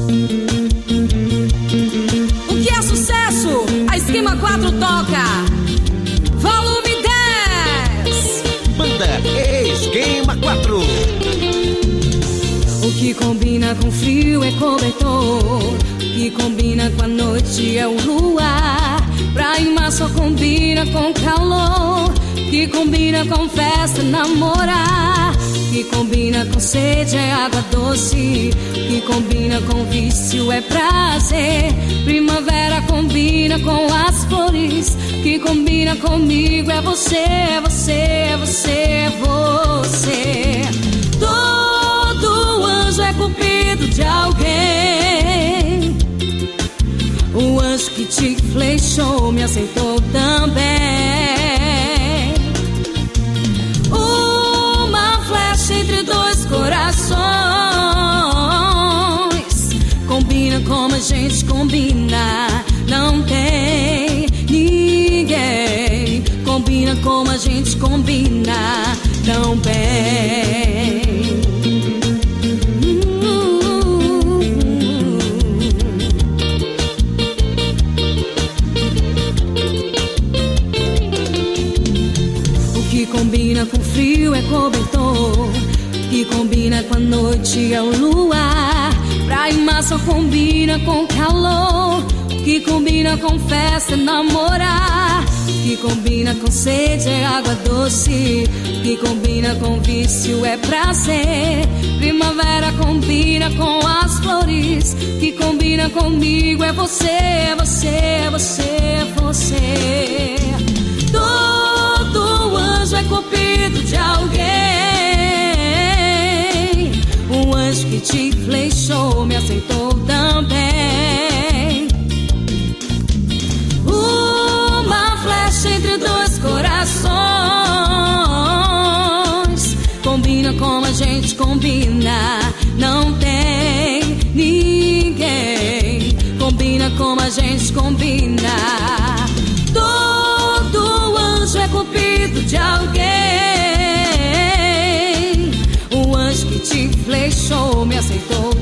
O que é sucesso? A Esquema 4 toca. Volume 10. Banda Esquema 4. O que combina com frio é cobertor. O que combina com a noite é o luar. Pra ir mar só combina com calor. O que combina com festa, namorar. O que combina com sede é água doce. O que combina com vício é prazer. Primavera combina com as flores. O que combina comigo é você, você, você, você. Todo anjo é cupido de alguém. O anjo que te flechou me aceitou também. Uma flecha entre dois corações. Combina como a gente combina. Não tem ninguém. Combina como a gente combina tão bem. O que combina com frio é cobertor. O que combina com a noite é o luar. Pra ir mar só combina com calor. O que combina com festa é namorar. O que combina com sede é água doce. O que combina com vício é prazer. Primavera combina com as flores. O que combina comigo é você, você, você, você. Todo anjo é cupido de alguém. Um anjo que te flechou me aceitou também. Uma flecha entre dois corações. Combina como a gente combina. Não tem ninguém. Combina como a gente combina. Todo anjo é cupido de alguém. O anjo que te flechou me aceitou